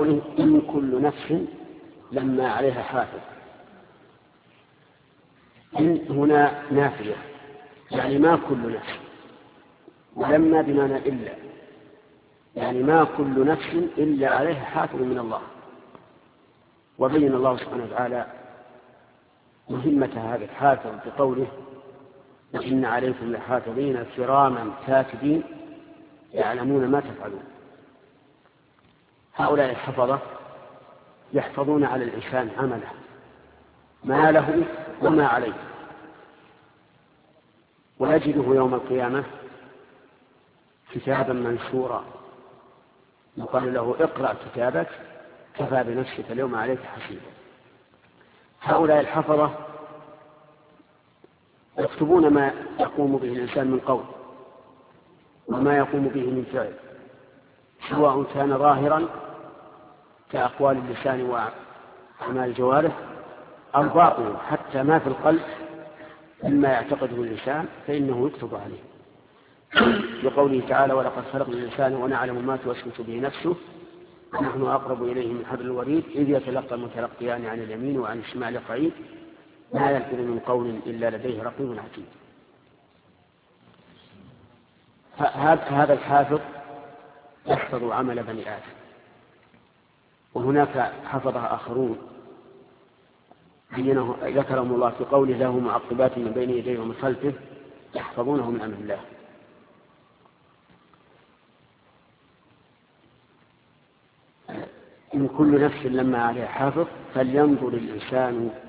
قوله إن كل نفس لما عليها حافظ. إن هنا نافية يعني ما كل نفس، ولما بمعنى إلا يعني ما كل نفس إلا عليها حافظ من الله. وبين الله سبحانه وتعالى مهمة هذا الحافظ بقوله وإن عليكم لحافظين كراما كاتبين يعلمون ما تفعلون. هؤلاء الحفظة يحفظون على الإنسان عمله ما له وما عليه، ويجده يوم القيامة كتابا منشورا يقال له اقرأ كتابك كفى بنفسك اليوم عليك حسيبا. هؤلاء الحفظة يكتبون ما يقوم به الإنسان من قول وما يقوم به من فعل، سواء كان ظاهرا كأقوال اللسان وأعمال الجوارح أو باطنا حتى ما في القلب مما يعتقده الإنسان فإنه يكتب عليه. بقوله تعالى ولقد خلقنا الإنسان ونعلم ما توسوس به نفسه ونحن أقرب إليه من حبل الوريد إذ يتلقى المتلقيان عن اليمين وعن الشمال قعيد ما يلفظ من قول إلا لديه رقيب عتيد. هذا الحافظ يحفظ عمل بني آدم. وهناك حفظه آخرون ذكرهم الله في قوله له معقبات من بين يديه ومن خلفه يحفظونه من أمر الله. إن كل نفس لما عليها حافظ فلينظر الإنسان